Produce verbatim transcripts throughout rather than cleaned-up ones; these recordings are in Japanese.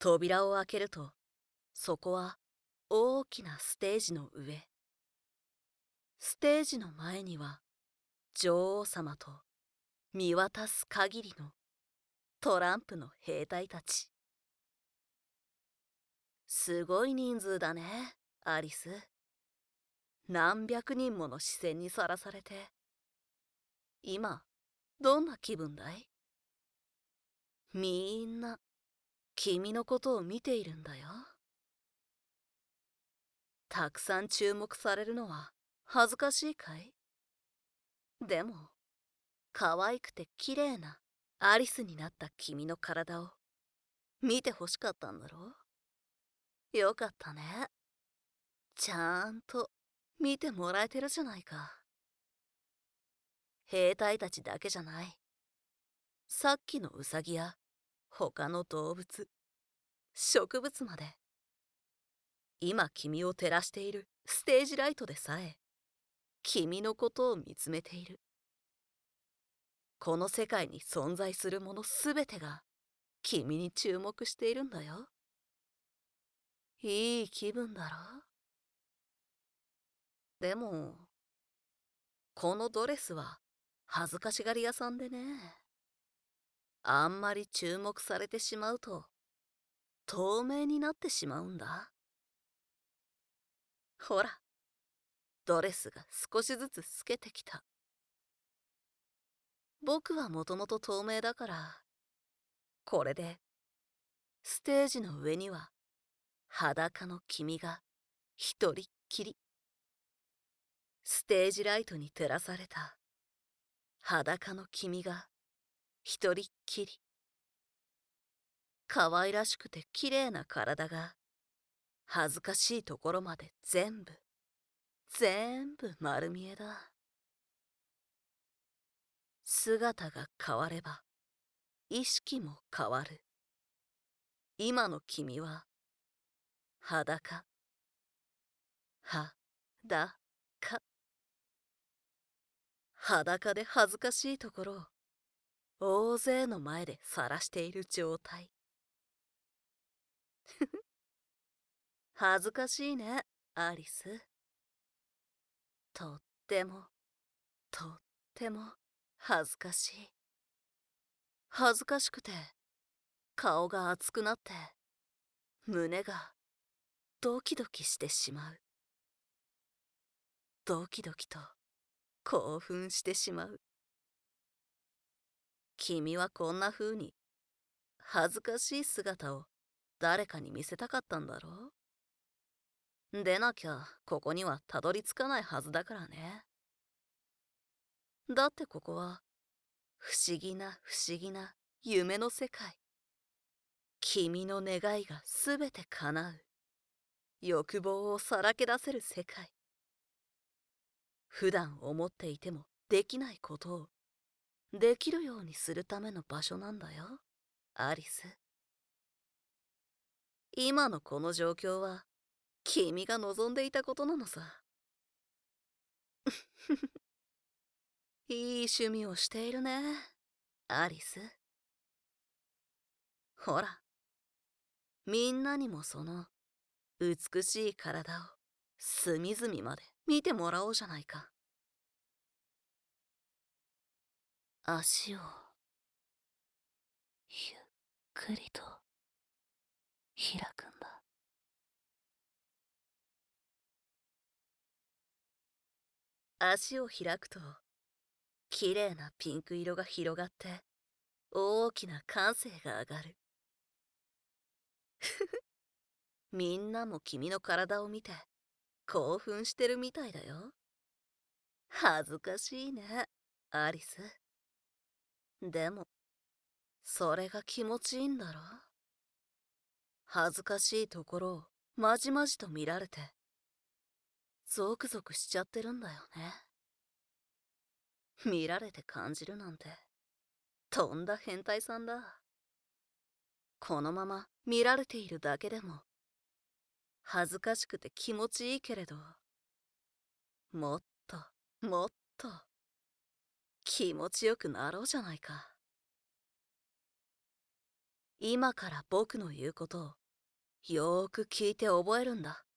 扉を開けると、そこは大きなステージの上。ステージの前には女王様と見渡す限りのトランプの兵隊たち。すごい人数だね、アリス。何百人もの視線にさらされて。今、どんな気分だい？みんな、君のことを見ているんだよ。たくさん注目されるのは恥ずかしいかい？でも、可愛くて綺麗なアリスになった君の体を見て欲しかったんだろう？よかったね。ちゃんと見てもらえてるじゃないか。兵隊たちだけじゃない。さっきのウサギや他の動物、植物まで。今君を照らしているステージライトでさえ、君のことを見つめている。この世界に存在するものすべてが君に注目しているんだよ。いい気分だろ？でも、このドレスは恥ずかしがり屋さんでね。あんまり注目されてしまうと透明になってしまうんだ。ほら、ドレスが少しずつ透けてきた。僕はもともと透明だから、これでステージの上には裸の君が一人っきり。ステージライトに照らされた裸の君が一人っきり。可愛らしくて綺麗な体が恥ずかしいところまで全部、全部丸見えだ。姿が変われば意識も変わる。今の君は裸、は、だ、か。裸で恥ずかしいところを大勢の前で晒している状態。恥ずかしいね、アリス。とっても、とっても恥ずかしい。恥ずかしくて顔が熱くなって胸がドキドキしてしまう。ドキドキと興奮してしまう。君はこんな風に恥ずかしい姿を誰かに見せたかったんだろう？でなきゃここにはたどり着かないはずだからね。だってここは不思議な不思議な夢の世界。君の願いがすべて叶う。欲望をさらけ出せる世界。普段思っていてもできないことをできるようにするための場所なんだよ、アリス。今のこの状況は君が望んでいたことなのさ。いい趣味をしているね、アリス。ほら、みんなにもその美しい体を隅々まで見てもらおうじゃないか。足をゆっくりと開くんだ。足を開くと綺麗なピンク色が広がって大きな歓声が上がる。みんなも君の体を見て興奮してるみたいだよ。恥ずかしいね、アリス。でも、それが気持ちいいんだろ？恥ずかしいところをまじまじと見られて、ゾクゾクしちゃってるんだよね。見られて感じるなんて、とんだ変態さんだ。このまま見られているだけでも、恥ずかしくて気持ちいいけれど、もっと、もっと、気持ちよくなろうじゃないか。 今から僕の言うことをよーく聞いて覚えるんだ。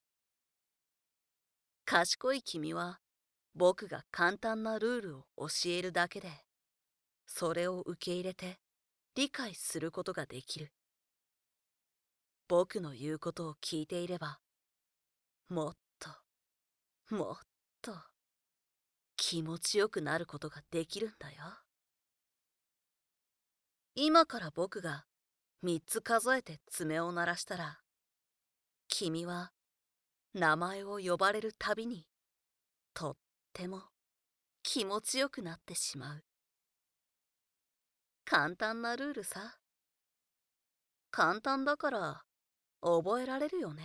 賢い君は僕が簡単なルールを教えるだけで、それを受け入れて理解することができる。僕の言うことを聞いていれば、もっと、もっと気持ちよくなることができるんだよ。今から僕が三つ数えて爪を鳴らしたら、君は名前を呼ばれるたびにとっても気持ちよくなってしまう。簡単なルールさ。簡単だから覚えられるよね。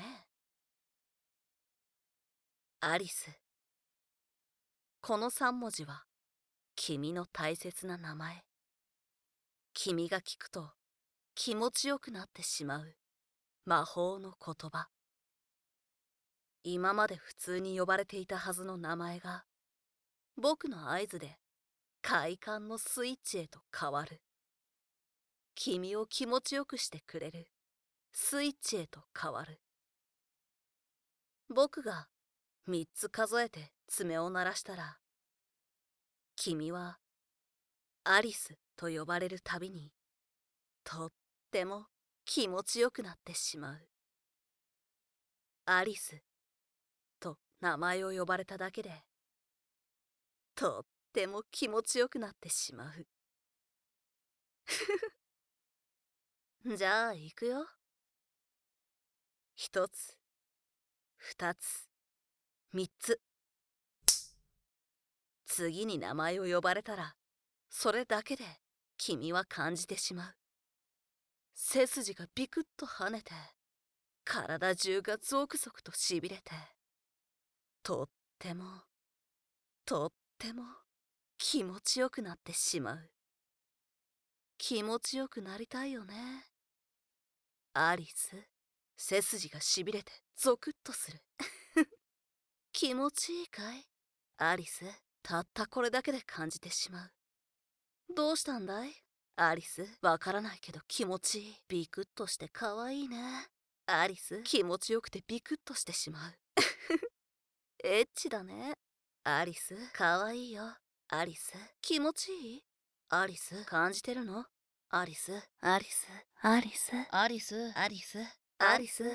アリス。この三文字は君の大切な名前。君が聞くと気持ちよくなってしまう魔法の言葉。今まで普通に呼ばれていたはずの名前が僕の合図で快感のスイッチへと変わる。君を気持ちよくしてくれるスイッチへと変わる。僕が三つ数えて爪を鳴らしたら、君はアリスと呼ばれるたびにとっても気持ちよくなってしまう。アリスと名前を呼ばれただけでとっても気持ちよくなってしまう。じゃあ行くよ。一つ、二つ、三つ。次に名前を呼ばれたら、それだけで君は感じてしまう。背筋がビクッと跳ねて、体中がゾクゾクとしびれて、とっても、とっても気持ちよくなってしまう。気持ちよくなりたいよね。アリス、背筋がしびれてゾクッとする。気持ちいいかいアリス、たったこれだけで感じてしまう。どうしたんだいアリス、わからないけど気持ちいい。ビクッとしてかわいいね。アリス、気持ちよくてビクッとしてしまう。エッチだね。アリス、かわいいよ。アリス、気持ちいいアリス、感じてるのアリス、アリス、アリス、アリス、アリス、アリス。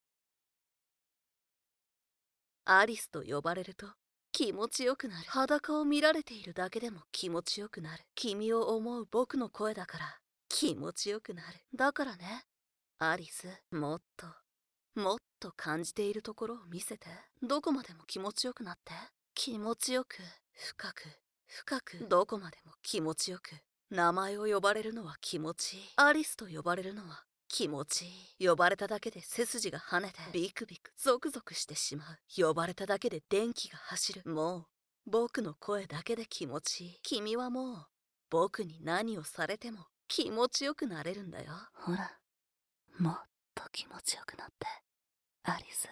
アリスと呼ばれると気持ちよくなる。裸を見られているだけでも気持ちよくなる。君を思う僕の声だから気持ちよくなる。だからね、アリス、もっと、もっと感じているところを見せて。どこまでも気持ちよくなって。気持ちよく、深く、深く、どこまでも気持ちよく。名前を呼ばれるのは気持ちいい。アリスと呼ばれるのは気持ちいい。呼ばれただけで背筋が跳ねてビクビクゾクゾクしてしまう。呼ばれただけで電気が走る。もう僕の声だけで気持ちいい。君はもう僕に何をされても気持ちよくなれるんだよ。ほら、もっと気持ちよくなってアリス。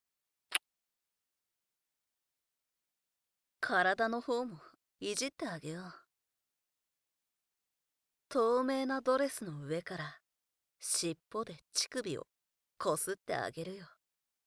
体の方もいじってあげよう。透明なドレスの上から尻尾で乳首をこすってあげるよ。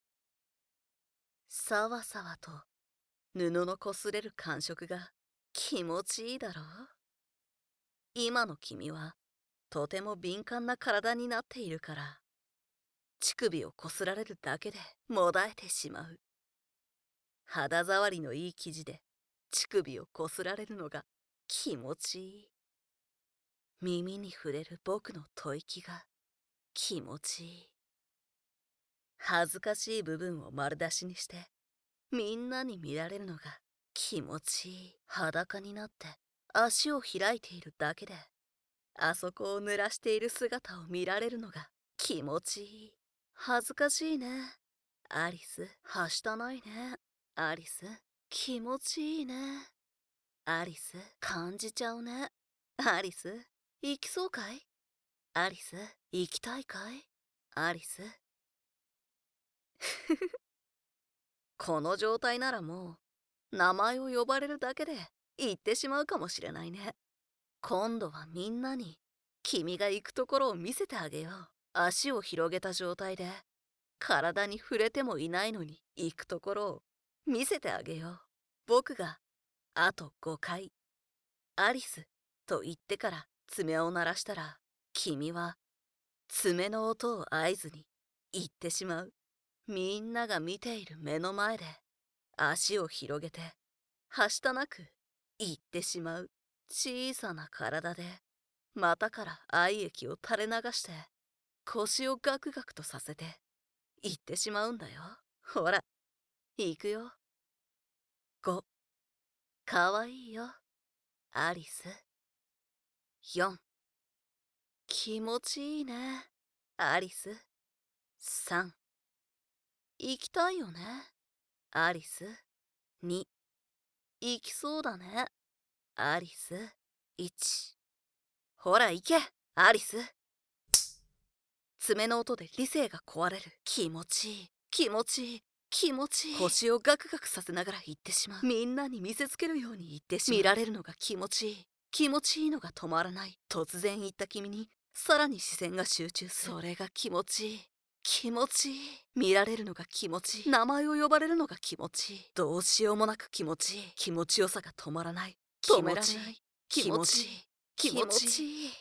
さわさわと布のこすれる感触が気持ちいいだろう。今の君はとても敏感な体になっているから、乳首をこすられるだけでもだえてしまう。肌触りのいい生地で乳首をこすられるのが気持ちいい。耳に触れる僕の吐息が気持ちいい。恥ずかしい部分を丸出しにしてみんなに見られるのが気持ちいい。裸になって足を開いているだけであそこを濡らしている姿を見られるのが気持ちいい。恥ずかしいね。アリス、はしたないね。アリス、気持ちいいね。アリス、感じちゃうね。アリス、行きそうかいアリス、行きたいかいアリス。この状態ならもう名前を呼ばれるだけで言ってしまうかもしれないね。今度はみんなに君が行くところを見せてあげよう。足を広げた状態で、体に触れてもいないのに行くところを見せてあげよう。僕が、あとごかい、アリスと言ってから爪を鳴らしたら、君は爪の音を合図に行ってしまう。みんなが見ている目の前で足を広げて、はしたなく行ってしまう。小さな体で股から愛液を垂れ流して、腰をガクガクとさせて行ってしまうんだよ。ほら、行くよ。ご、かわいいよ、アリス。よん、気持ちいいね、アリス。さん、行きたいよね、アリス。に、行きそうだね、アリス。いち、ほら行け、アリス。爪の音で理性が壊れる。気持ちいい、気持ちいい、気持ちいい。腰をガクガクさせながら言ってしまう。みんなに見せつけるように言ってしまう。見られるのが気持ちいい、気持ちいいのが止まらない。突然言った君にさらに視線が集中する。それが気持ちいい、気持ちいい。見られるのが気持ちいい、名前を呼ばれるのが気持ちいい。どうしようもなく気持ちいい。気持ちよさが止まらない。止められない。気持ちいい、気持ちいい。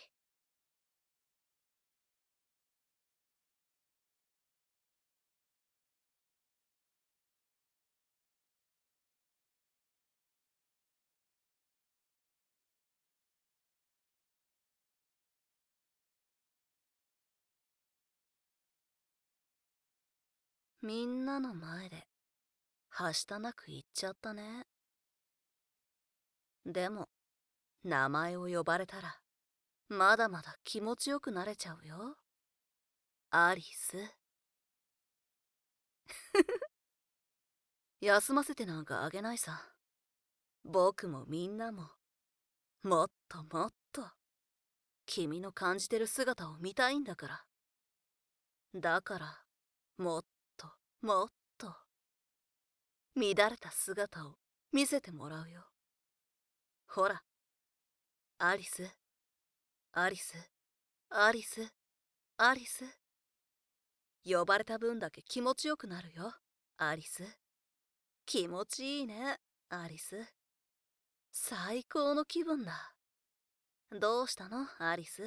みんなの前ではしたなく言っちゃったね。でも名前を呼ばれたらまだまだ気持ちよくなれちゃうよ、アリス。休ませてなんかあげないさ。僕もみんなももっともっと君の感じてる姿を見たいんだから。だからもっともっと乱れた姿を見せてもらうよ。ほら、アリス、アリス、アリス、アリス。呼ばれた分だけ気持ちよくなるよ、アリス。気持ちいいね、アリス。最高の気分だ。どうしたの、アリス。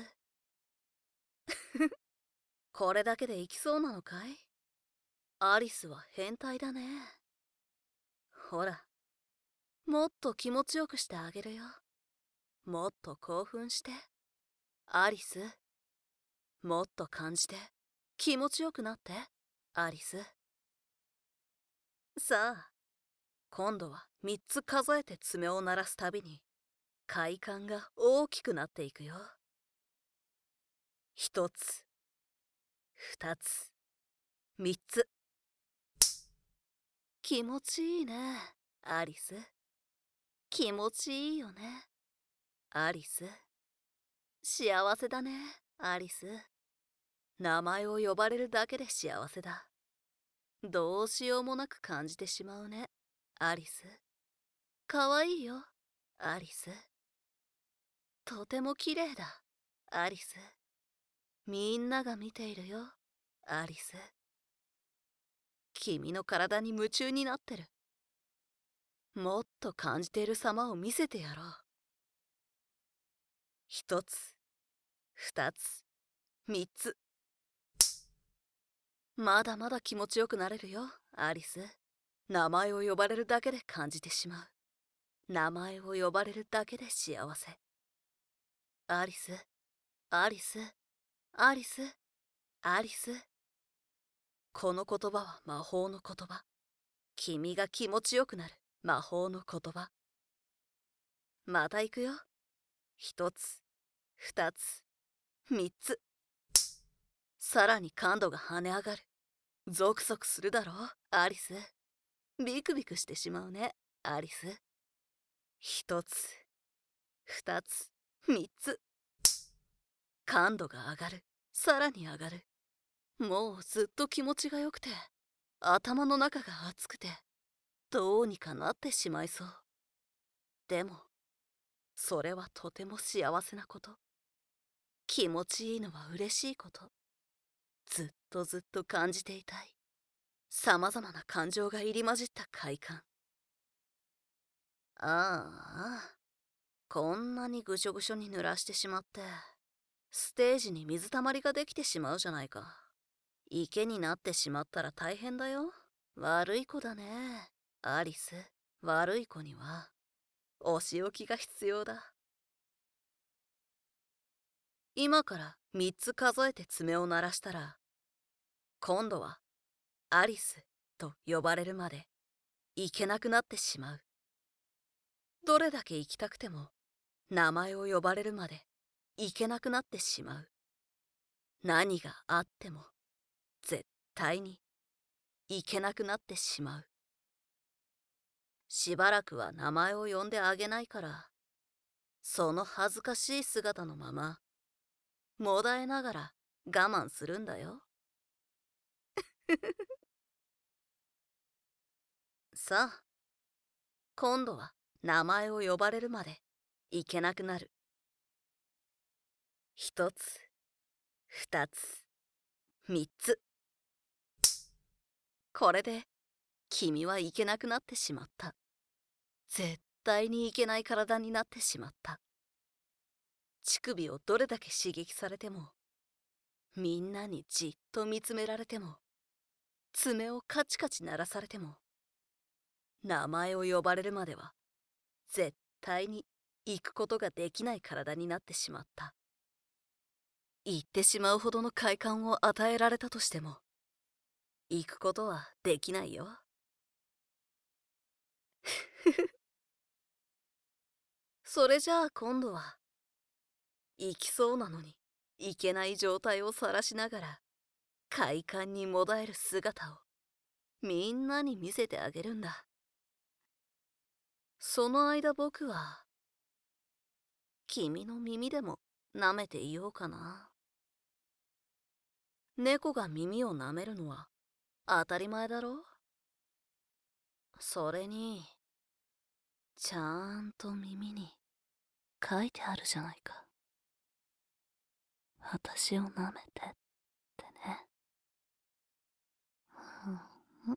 これだけで行きそうなのかい？アリスは変態だね。ほら、もっと気持ちよくしてあげるよ。もっと興奮して、アリス。もっと感じて気持ちよくなって、アリス。さあ、今度はみっつ数えて爪を鳴らすたびに快感が大きくなっていくよ。ひとつ、ふたつ、みっつ。気持ちいいね、アリス。気持ちいいよね、アリス。幸せだね、アリス。名前を呼ばれるだけで幸せだ。どうしようもなく感じてしまうね、アリス。かわいいよ、アリス。とても綺麗だ、アリス。みんなが見ているよ、アリス。君の体に夢中になってる。もっと感じている様を見せてやろう。一つ、二つ、三つ。まだまだ気持ちよくなれるよ、アリス。名前を呼ばれるだけで感じてしまう。名前を呼ばれるだけで幸せ。アリス、アリス、アリス、アリス。この言葉は魔法の言葉。君が気持ちよくなる魔法の言葉。また行くよ。一つ、二つ、三つ。さらに感度が跳ね上がる。ゾクゾクするだろう、アリス。ビクビクしてしまうね、アリス。一つ、二つ、三つ。感度が上がる。さらに上がる。もうずっと気持ちがよくて、頭の中が熱くて、どうにかなってしまいそう。でも、それはとても幸せなこと。 気持ちいいのは嬉しいこと。ずっとずっと感じていたい。さまざまな感情が入り混じった快感。ああ、こんなにぐしょぐしょに濡らしてしまって、ステージに水たまりができてしまうじゃないか。池になってしまったら大変だよ。悪い子だね、アリス。悪い子には、お仕置きが必要だ。今からみっつ数えて爪を鳴らしたら、今度はアリスと呼ばれるまで行けなくなってしまう。どれだけ行きたくても名前を呼ばれるまで行けなくなってしまう。何があっても絶対に行けなくなってしまう。しばらくは名前を呼んであげないから、その恥ずかしい姿のままもだえながら我慢するんだよ。さあ、今度は名前を呼ばれるまでいけなくなる。一つ、二つ、三つ。これで君はいけなくなってしまった。絶対にいけない体になってしまった。乳首をどれだけ刺激されても、みんなにじっと見つめられても、爪をカチカチ鳴らされても、名前を呼ばれるまでは絶対に行くことができない体になってしまった。行ってしまうほどの快感を与えられたとしても、行くことはできないよ。それじゃあ今度は、行きそうなのに行けない状態を晒しながら、快感にもだえる姿をみんなに見せてあげるんだ。その間僕は、君の耳でも舐めていようかな。猫が耳を舐めるのは当たり前だろ。それに、ちゃんと耳に書いてあるじゃないか。私を舐めてってね。うん、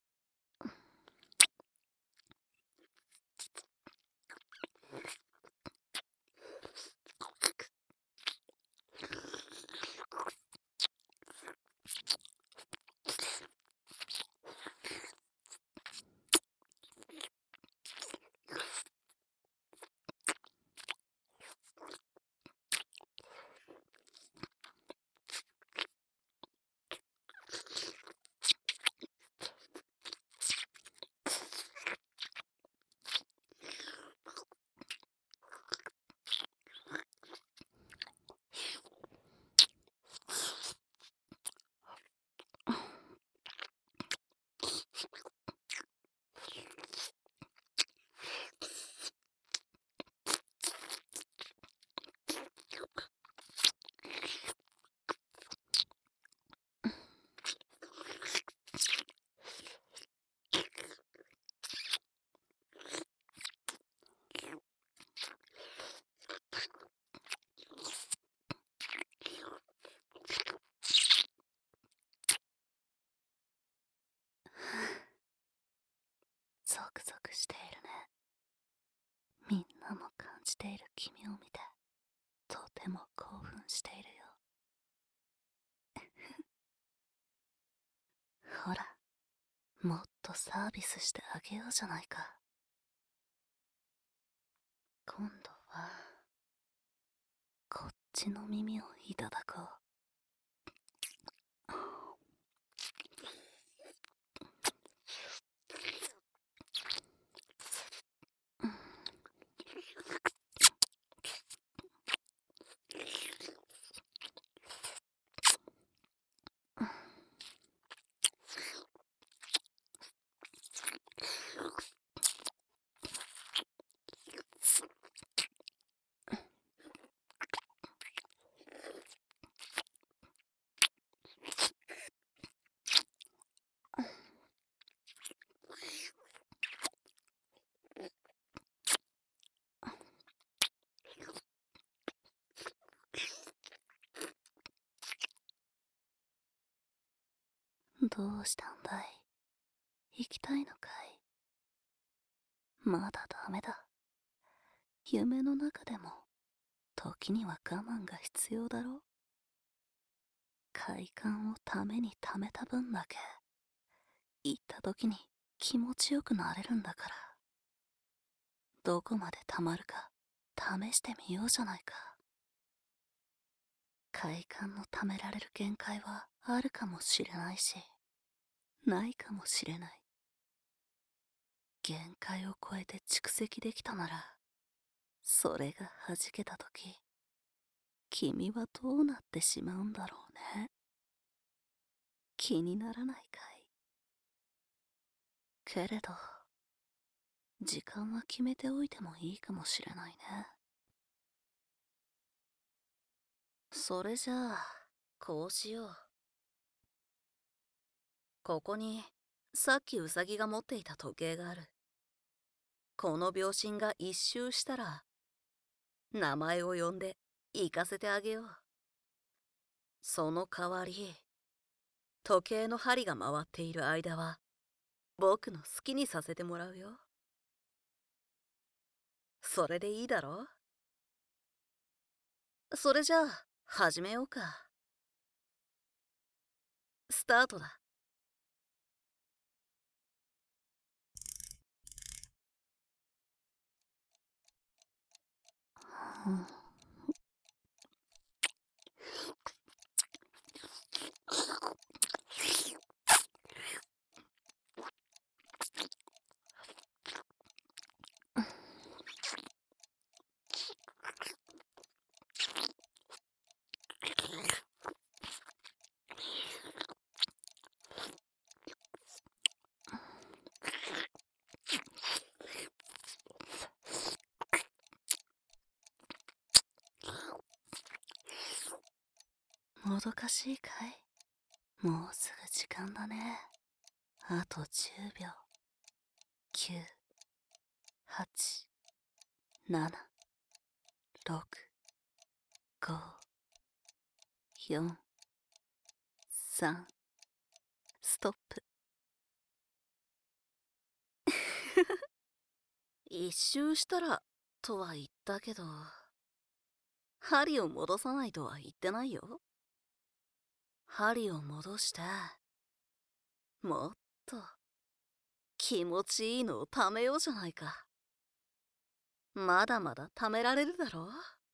ゾクゾクしているね。みんなも感じている君を見て、とても興奮しているよ。ほら、もっとサービスしてあげようじゃないか。今度は、こっちの耳をいただこう。 どうしたんだい？行きたいのかい？まだダメだ。夢の中でも、時には我慢が必要だろ？快感をために貯めた分だけ、行った時に気持ちよくなれるんだから。どこまで貯まるか、試してみようじゃないか。快感の貯められる限界はあるかもしれないし、ないかもしれない。限界を超えて蓄積できたなら、それが弾けたとき、君はどうなってしまうんだろうね。気にならないかい？けれど、時間は決めておいてもいいかもしれないね。それじゃあ、こうしよう。ここに、さっきウサギが持っていた時計がある。この秒針が一周したら、名前を呼んで行かせてあげよう。その代わり、時計の針が回っている間は、僕の好きにさせてもらうよ。それでいいだろ？それじゃあ、始めようか。スタートだ。うん、もどかしいかい？もうすぐ時間だね。あとじゅうびょう。きゅう、はち、なな、ろく、ご、よん、さん、ストップ。一周したら、とは言ったけど、針を戻さないとは言ってないよ。針を戻して、もっと気持ちいいのを貯めようじゃないか。まだまだ貯められるだろう？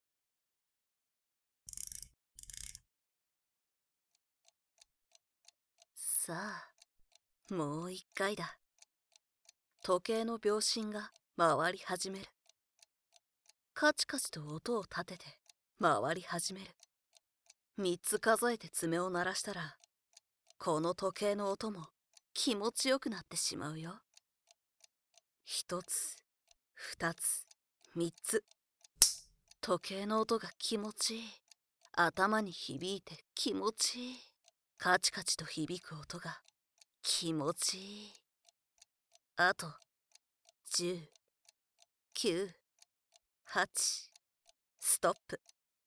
さあ、もう一回だ。時計の秒針が回り始める。カチカチと音を立てて回り始める。三つ数えて爪を鳴らしたら、この時計の音も気持ちよくなってしまうよ。一つ、二つ、三つ。時計の音が気持ちいい。頭に響いて気持ちいい。カチカチと響く音が気持ちいい。あと、じゅう、きゅう、はち、ストップ。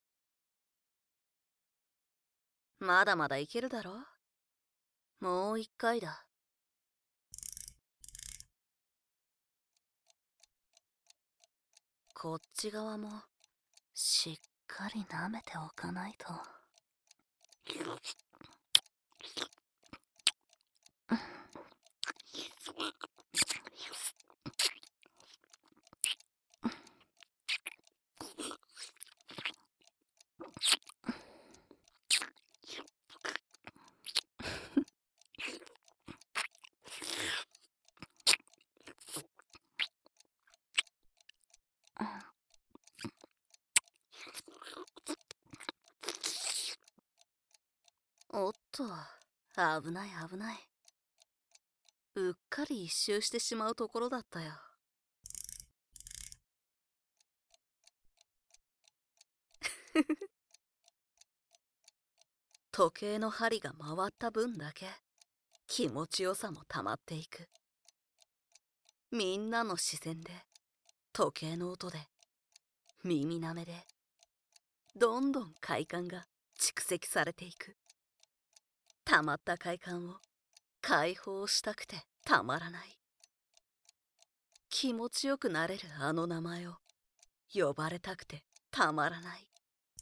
まだまだいけるだろ？もう一回だ。こっち側もしっかり舐めておかないと。おっと、危ない危ない。うっかり一周してしまうところだったよ。時計の針が回った分だけ気持ちよさも溜まっていく。みんなの視線で、時計の音で、耳なめで、どんどん快感が蓄積されていく。溜まった快感を解放したくてたまらない。気持ちよくなれるあの名前を呼ばれたくてたまらない。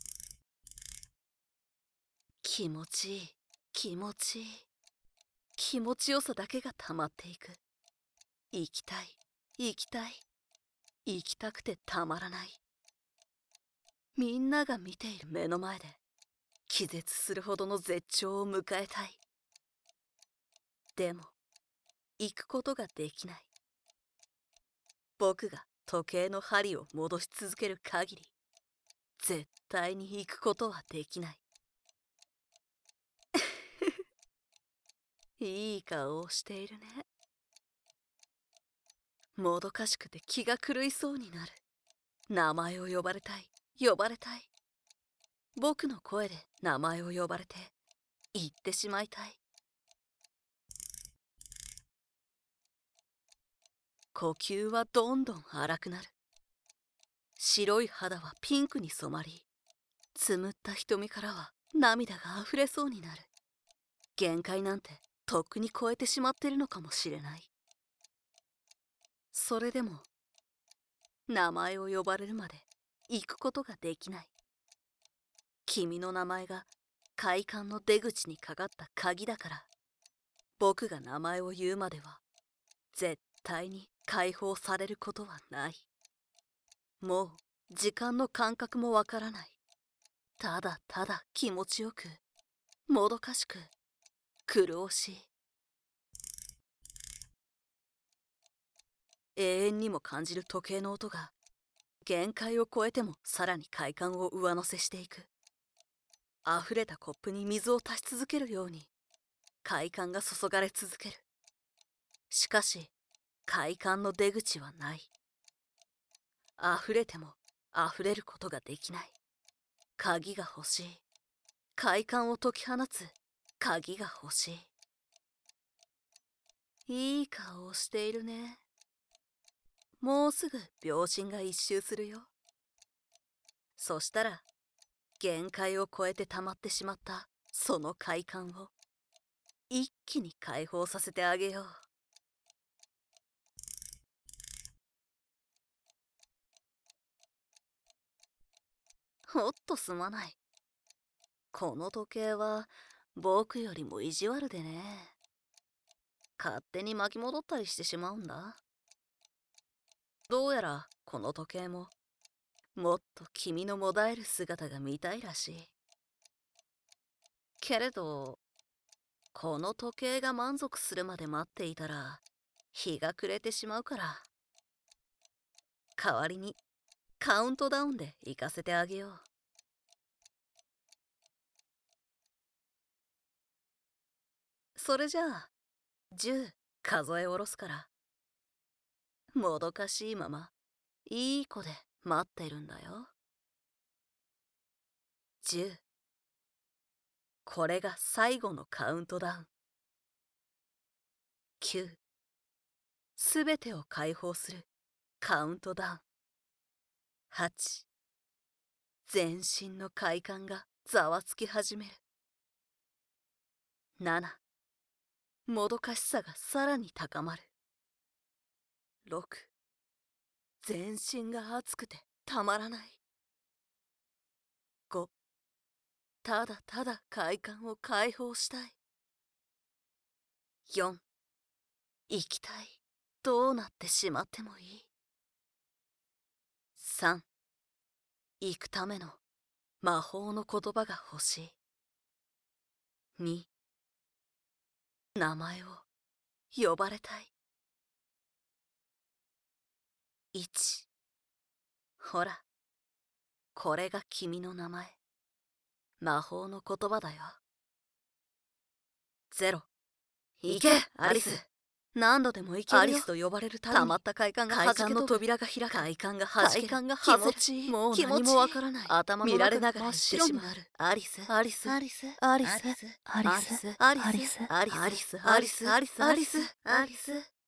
気持ちいい、気持ちいい。気持ちよさだけがたまっていく。生きたい、生きたい。生きたくてたまらない。みんなが見ている目の前で気絶するほどの絶頂を迎えたい。でも行くことができない。僕が時計の針を戻し続ける限り絶対に行くことはできない。いい顔をしているね。もどかしくて気が狂いそうになる。名前を呼ばれたい、呼ばれたい。僕の声で名前を呼ばれて言ってしまいたい。呼吸はどんどん荒くなる。白い肌はピンクに染まり、つむった瞳からは涙があふれそうになる。限界なんてとっくに超えてしまってるのかもしれない。それでも名前を呼ばれるまで行くことができない。君の名前が快感の出口にかかった鍵だから、僕が名前を言うまでは絶対に解放されることはない。もう時間の感覚もわからない。ただただ気持ちよく、もどかしく、苦しい。永遠にも感じる時計の音が限界を超えてもさらに快感を上乗せしていく。溢れたコップに水を足し続けるように快感が注がれ続ける。しかし快感の出口はない。溢れても溢れることができない。鍵が欲しい。快感を解き放つ鍵が欲しい。いい顔をしているね。もうすぐ秒針が一周するよ。そしたら限界を超えて溜まってしまったその快感を一気に解放させてあげよう。ほっとすまない。この時計は僕よりも意地悪でね。勝手に巻き戻ったりしてしまうんだ。どうやらこの時計ももっと君のもだえる姿が見たいらしい。けれどこの時計が満足するまで待っていたら日が暮れてしまうから、代わりにカウントダウンで行かせてあげよう。それじゃあじゅう数え下ろすから、もどかしいままいい子で待ってるんだよ。じゅう、これが最後のカウントダウン。きゅう、すべてを解放するカウントダウン。はち、全身の快感がざわつき始める。なな、もどかしさがさらに高まる。ろく、全身が熱くてたまらない。ご、ただただ快感を解放したい。よん、生きたい。どうなってしまってもいい。さん、行くための魔法の言葉が欲しい。に、名前を呼ばれたい。いち、ほら、これが君の名前。魔法の言葉だよ。ゼロ、行け、アリス。何度でも行けるよ。アリスと呼ばれるたびにたまった快感がはじけ飛ぶ。快感の扉が開く。快感がはじける。快感が気持ちいい。もう何もわからない。頭の中が真っ白になる。アリス、アリス、アリス、アリス、アリス、アリス、アリス、アリス、アリス、アリス、アリス、アリス、アリス。